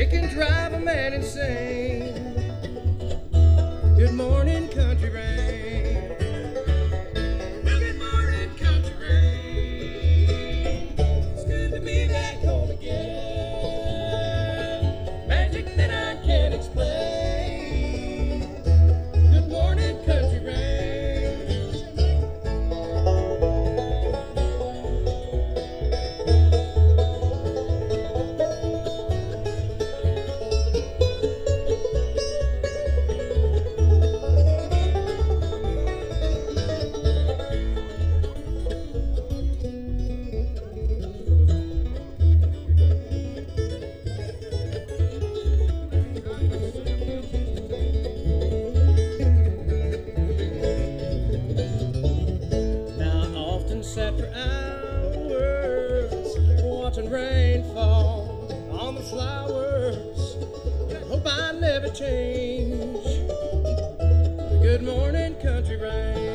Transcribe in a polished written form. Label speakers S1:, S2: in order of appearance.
S1: It can drive a man insane. Good morning, country rain. Well, good morning, country rain. It's good to be back home again. Magic that I can't explain. Good morning, country rain. Sat for hours watching rain fall on the flowers. Hope I never change. Good morning, country rain.